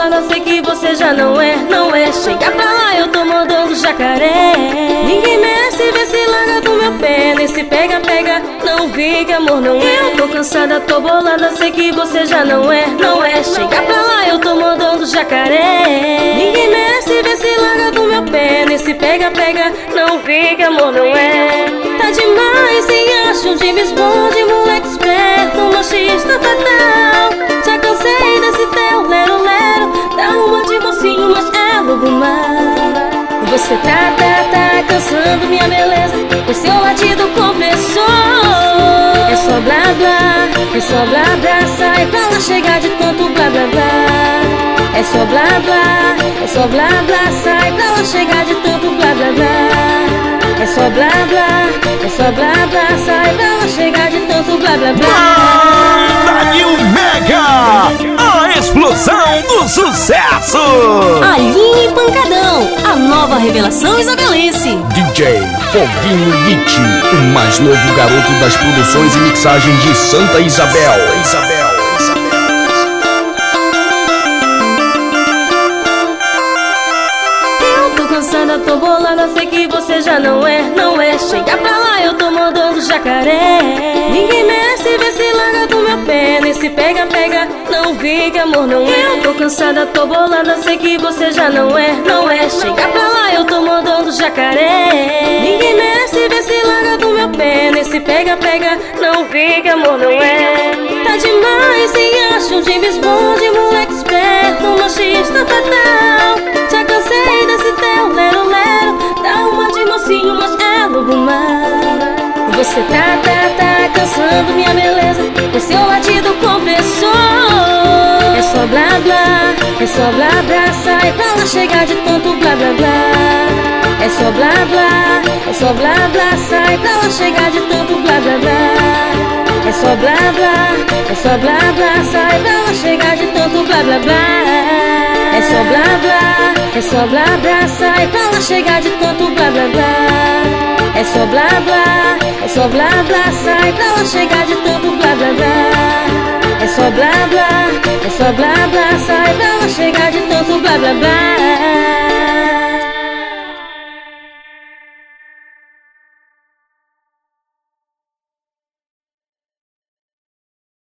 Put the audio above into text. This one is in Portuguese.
bolada, sei que você já não é. Chega pra lá, eu tô mandando jacaré. Ninguém merece ver se larga do meu pé. Nesse pega, pega, não vi que amor não é. Eu tô cansada, tô bolada, sei que você já não é. Chega pra lá, eu tô mandando jacaré. Ninguém merece ver se larga do meu pé. Nesse pega, pega, não vi que amor não é. Tá demais, se acham de James Bond, moleque esperto, machista fatal. Já cansei desse teu lero-lero, dá uma de mocinho, mas é lobo mal. Você tá cansando minha beleza, o seu latido compressor. É só blá blá, sai pra lá, chegar de tanto blá blá blá. É só blá blá, sai pra lá, chegar de tanto blá blá blá. É só blá blá, sai pra lá, chegar de tanto blá blá blá. Dá-lhe um mega, a explosão do sucesso. Alinho e Pancadão, a nova revelação isabelense. DJ Foguinho Git, o mais novo garoto das produções e mixagens de Santa Isabel. Cansada, tô bolada, sei que você já não é. Chega pra lá, eu tô mandando jacaré. Ninguém merece ver se larga do meu pé. Nesse pega, pega, não vi que amor não é. Eu tô cansada, tô bolada, sei que você já não é. Chega pra lá, eu tô mandando jacaré. Ninguém merece ver se larga do meu pé. Nesse pega, pega, não vi que amor não é. Tá demais, se acham de James Bond, moleque esperto, machista fatal. Já cansei desse teu lero-lero, dá uma de mocinho, mas é lobo mal. Você tá cansando minha beleza, o seu latido compressor. É só blá blá, sai pra lá, chegar de tanto blá blá blá. É só blá blá, sai pra lá, chegar de tanto blá blá blá. É só blá blá, sai pra lá, chegar de tanto blá blá blá. É só blá blá, sai pra lá, chegar de tanto blá blá blá. É só blá blá, sai pra lá, chegar de tanto blá blá blá. É só blá blá, sai pra lá, chegar de tanto blá blá blá.